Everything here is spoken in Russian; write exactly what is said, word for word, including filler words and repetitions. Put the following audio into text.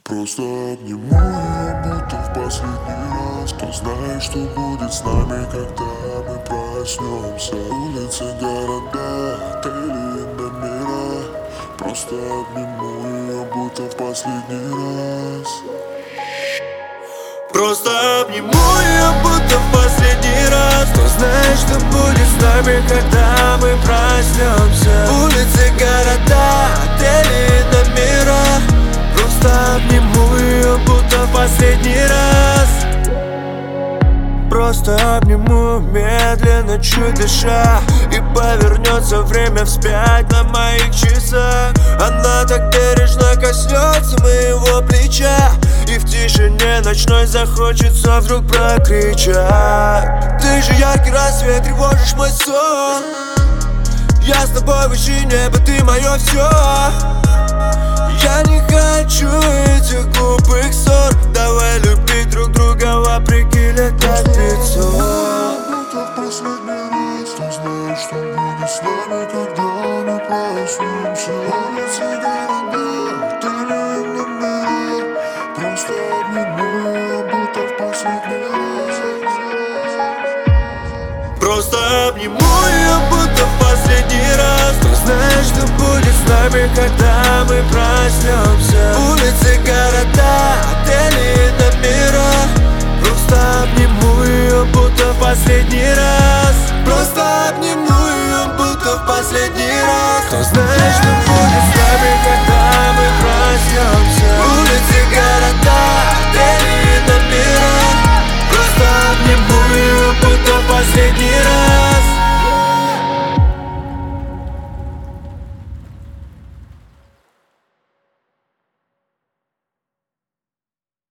Просто обниму ее, будто в последний раз. Кто знает, что будет с нами, когда мы проснемся. Улицы, города, отели и номера. Просто обниму ее, будто в последний раз. Просто обниму ее, будто в последний раз. Кто знает, что будет с нами, когда мы проснемся. Улицы, города, отели и номера. Просто обниму ее, будто в последний раз. Просто обниму, медленно, чуть дыша. И повернется время вспять на моих часах. Она так бережно коснется моего плеча. И в тишине ночной захочется вдруг прокричать: ты же яркий рассвет, тревожишь мой сон. Я с тобой выше неба, ты мое все. Я не хочу этих глупых ссор. Давай любить друг друга вопреки летописцу. Будто в последний раз. Кто знает, что будет с нами, когда мы проснемся. Улицы, города, отели и номера. Просто обниму ее, будто в последний раз. Просто обниму ее, будто в последний раз. Кто знает, что будет с нами, когда мы проснемся.